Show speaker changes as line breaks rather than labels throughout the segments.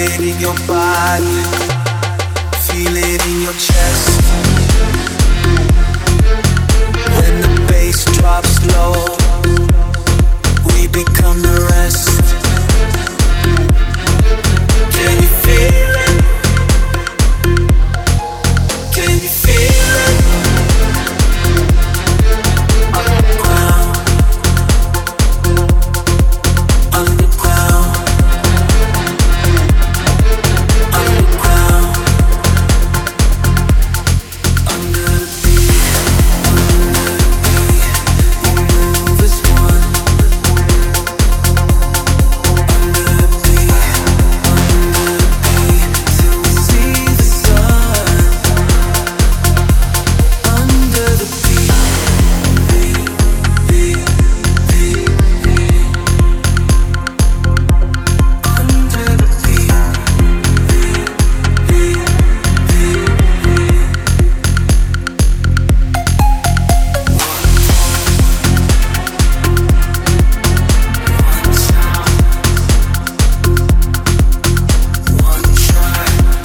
it in your body, feel it in your chest. When the bass drops low, we become the rest. Can you feel it? Can you feel it? Underground, underground, underground, under the beat, we move as one. Under the beat, till we see the sun. Under the beat, beat, beat, beat, beat. Under the beat, beat, beat, beat, beat. One try,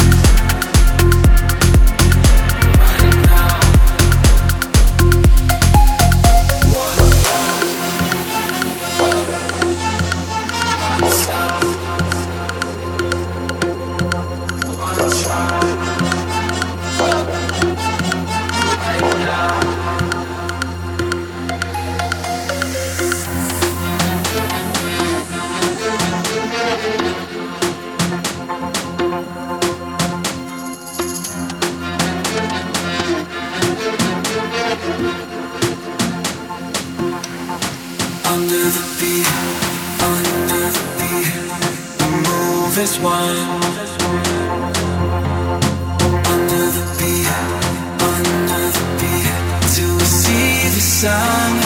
right now. Under the beat, we move as one. Under the beat, till we see the sun.